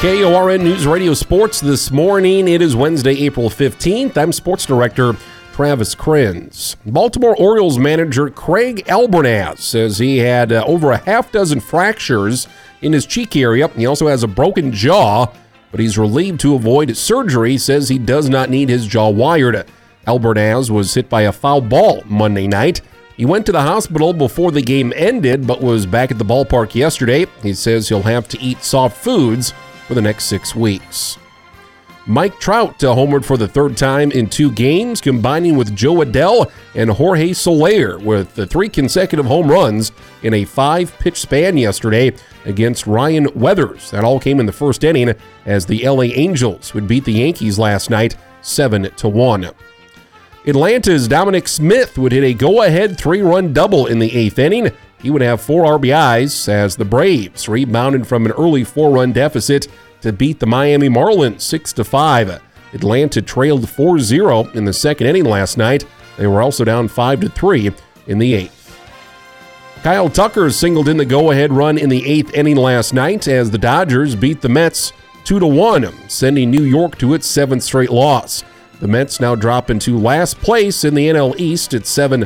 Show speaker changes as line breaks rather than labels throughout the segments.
KORN News Radio Sports this morning. It is Wednesday, April 15th. I'm Sports Director Travis Krenz. Baltimore Orioles manager Craig Albernaz says he had over a half dozen fractures in his cheek area. He also has a broken jaw, but he's relieved to avoid surgery. Says he does not need his jaw wired. Albernaz was hit by a foul ball Monday night. He went to the hospital before the game ended, but was back at the ballpark yesterday. He says he'll have to eat soft foods for the next 6 weeks. Mike Trout homered for the third time in 2 games, combining with Jo Adell and Jorge Soler with 3 consecutive home runs in a 5-pitch span yesterday against Ryan Weathers. That all came in the first inning as the LA Angels would beat the Yankees last night 7-1. Atlanta's Dominic Smith would hit a go-ahead 3-run double in the 8th inning. He would have 4 RBIs as the Braves rebounded from an early 4-run deficit to beat the Miami Marlins 6-5. Atlanta trailed 4-0 in the second inning last night. They were also down 5-3 in the 8th. Kyle Tucker singled in the go-ahead run in the 8th inning last night as the Dodgers beat the Mets 2-1, sending New York to its 7th straight loss. The Mets now drop into last place in the NL East at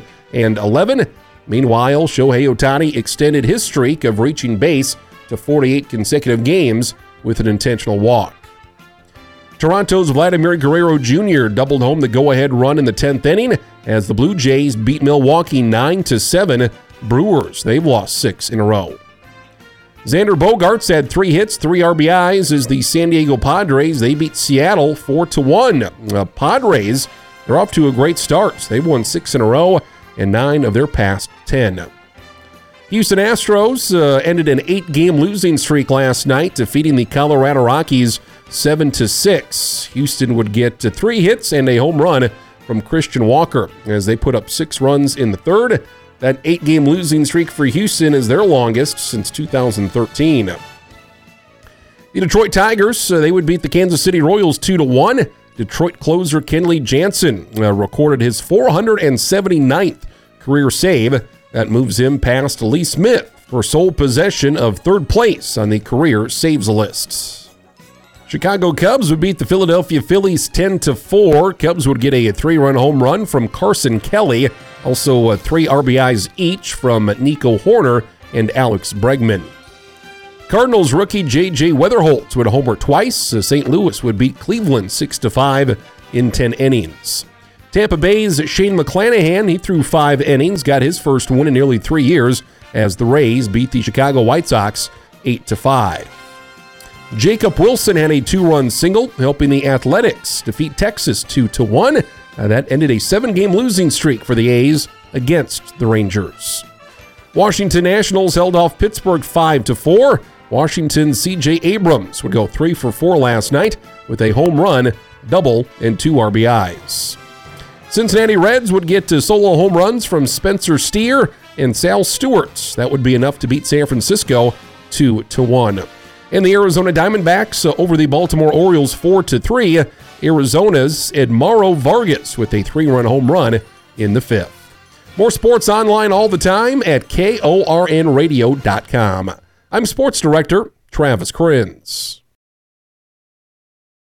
7-11. Meanwhile, Shohei Ohtani extended his streak of reaching base to 48 consecutive games with an intentional walk. Toronto's Vladimir Guerrero Jr. doubled home the go-ahead run in the 10th inning as the Blue Jays beat Milwaukee 9-7. Brewers, they've lost 6 in a row. Xander Bogaerts had 3 hits, 3 RBIs as the San Diego Padres, they beat Seattle 4-1. Padres, they're off to a great start. They've won 6 in a row and 9 of their past 10. Houston Astros ended an 8-game losing streak last night, defeating the Colorado Rockies 7-6. Houston would get 3 hits and a home run from Christian Walker as they put up 6 runs in the third. That 8-game losing streak for Houston is their longest since 2013. The Detroit Tigers, they would beat the Kansas City Royals 2-1. Detroit closer Kenley Jansen recorded his 479th career save. That moves him past Lee Smith for sole possession of 3rd place on the career saves list. Chicago Cubs would beat the Philadelphia Phillies 10-4. Cubs would get a 3-run home run from Carson Kelly. Also 3 RBIs each from Nico Horner and Alex Bregman. Cardinals rookie J.J. Weatherholt would homer twice. St. Louis would beat Cleveland 6-5 in 10 innings. Tampa Bay's Shane McClanahan, he threw 5 innings, got his first win in nearly 3 years as the Rays beat the Chicago White Sox 8-5. Jacob Wilson had a 2-run single, helping the Athletics defeat Texas 2-1. That ended a 7-game losing streak for the A's against the Rangers. Washington Nationals held off Pittsburgh 5-4. Washington's C.J. Abrams would go 3 for 4 last night with a home run, double, and 2 RBIs. Cincinnati Reds would get solo home runs from Spencer Steer and Sal Stewart. That would be enough to beat San Francisco 2-1. And the Arizona Diamondbacks over the Baltimore Orioles 4-3. Arizona's Edmaro Vargas with a 3-run home run in the 5th. More sports online all the time at KORNradio.com. I'm Sports Director Travis Krenz.